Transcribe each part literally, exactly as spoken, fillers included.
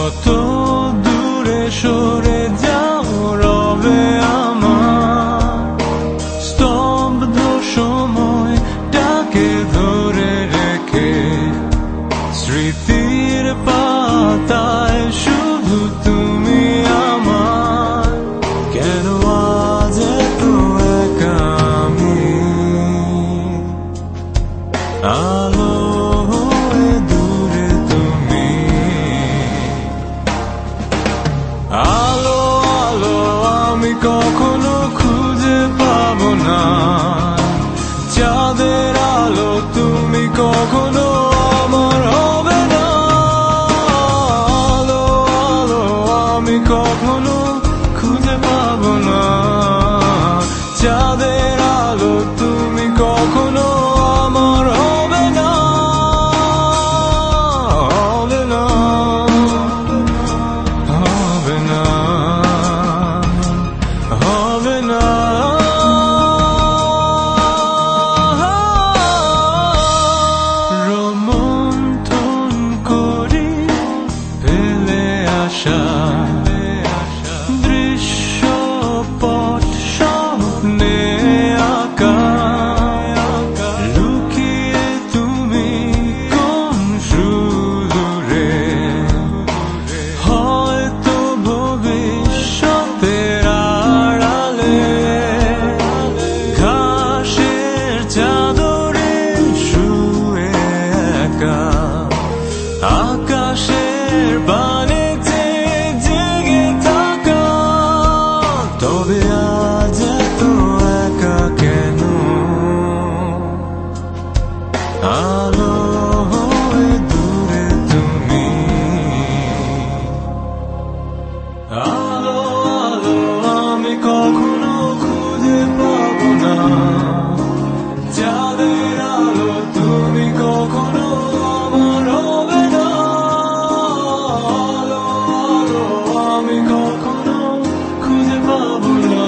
যত দূরে সরে যাও রবে আমার স্তব্ধ সময়টাকে ধরে রেখে স্মৃতির পাতায় শুধু তুমি আমার কেন আজ এত একা আমি আলো হয়ে দূরে তুমি আলো আলো আমি কখনো খুঁজে পাবো না চাঁদের আলো তুমি কখনো আমার হবে না আলো আলো আমি কখনো খুঁজে পাবো না চাঁদের আলো তুমি কখনো আমার হবে না হবে না হবে না হবে না রোমন্থন করি ফেলে আসা দৃশ্যপট স্বপ্নে আঁকা লুকিয়ে তুমি কোন সুদূরে হয়তো ভবিষ্যতের আড়ালে ঘাসের চাদরে শুয়ে একা আকাশের বানে জেগে থাকা তবে আজ এত একা কেন আলো হয়ে দূরে তুমি আলো আলো আমি কখনো খুঁজে পাবো না চাঁদের আলো তুমি কখনো আমার হবে না আলো আলো আমি কখনো খুঁজে পাবো না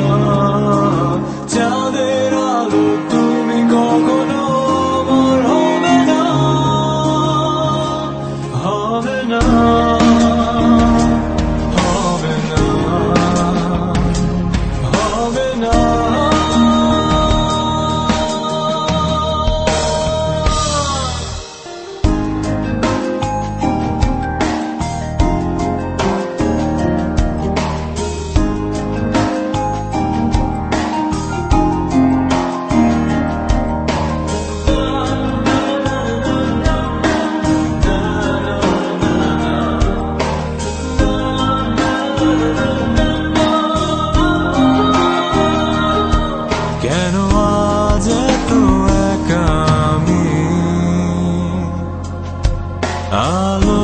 চাঁদের আলো তুমি কখনো আমার হবে না হবে না হবে না হবে না কেন আজ এত একা আমি আলো